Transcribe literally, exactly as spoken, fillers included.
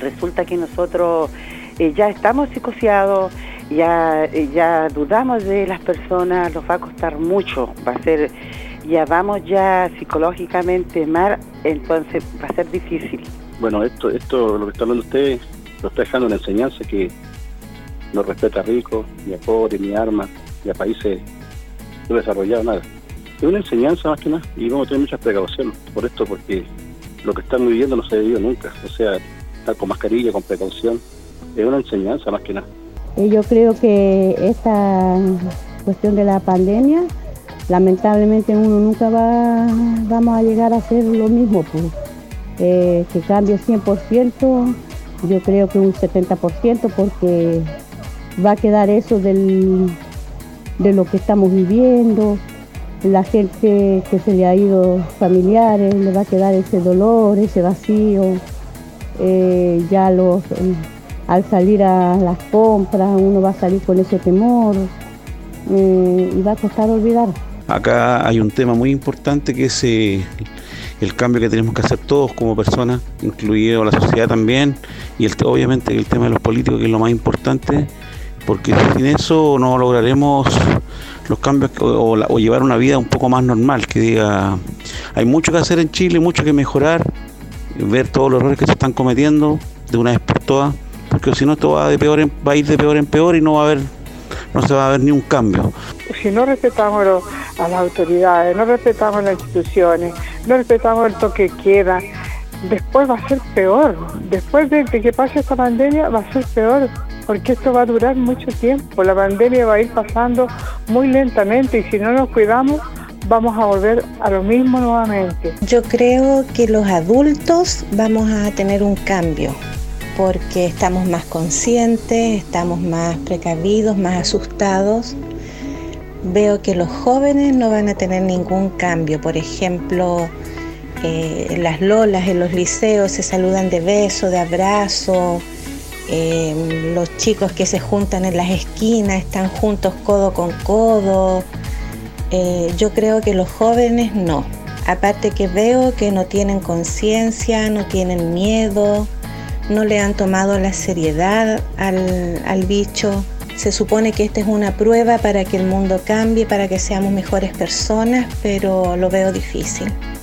resulta que nosotros eh, ya estamos psicoseados, ya, eh, ya dudamos de las personas, nos va a costar mucho, va a ser, ya vamos ya psicológicamente mal, entonces va a ser difícil. Bueno, esto, esto lo que está hablando usted, lo está dejando una enseñanza que no respeta a ricos, ni a pobres, ni a armas, ni a países no desarrollados, nada. Es una enseñanza más que nada, y vamos a tener muchas precauciones por esto, porque lo que están viviendo no se ha vivido nunca, o sea, estar con mascarilla, con precaución, es una enseñanza más que nada. Yo creo que esta cuestión de la pandemia, lamentablemente uno nunca va, vamos a llegar a hacer lo mismo, pues. Eh, que cambie cien por ciento, yo creo que un setenta por ciento, porque va a quedar eso del, de lo que estamos viviendo, la gente que se le ha ido familiares, le va a quedar ese dolor, ese vacío, eh, ya los, eh, al salir a las compras uno va a salir con ese temor eh, y va a costar olvidar. Acá hay un tema muy importante que es eh, el cambio que tenemos que hacer todos como personas, incluido la sociedad también, y el, obviamente el tema de los políticos, que es lo más importante, porque sin eso no lograremos los cambios o, o, o llevar una vida un poco más normal, que diga, hay mucho que hacer en Chile, mucho que mejorar, ver todos los errores que se están cometiendo de una vez por todas, porque si no esto va de peor en, va a ir de peor en peor y no va a haber, no se va a ver ni un cambio. Si no respetamos lo, a las autoridades, no respetamos las instituciones, no respetamos el toque de queda, después va a ser peor. Después de, de que pase esta pandemia va a ser peor, porque esto va a durar mucho tiempo. La pandemia va a ir pasando muy lentamente y si no nos cuidamos vamos a volver a lo mismo nuevamente. Yo creo que los adultos vamos a tener un cambio, porque estamos más conscientes, estamos más precavidos, más asustados. Veo que los jóvenes no van a tener ningún cambio. Por ejemplo, eh, las lolas en los liceos se saludan de beso, de abrazo. Eh, los chicos que se juntan en las esquinas están juntos codo con codo. Eh, yo creo que los jóvenes no. Aparte que veo que no tienen conciencia, no tienen miedo, no le han tomado la seriedad al, al bicho. Se supone que esta es una prueba para que el mundo cambie, para que seamos mejores personas, pero lo veo difícil.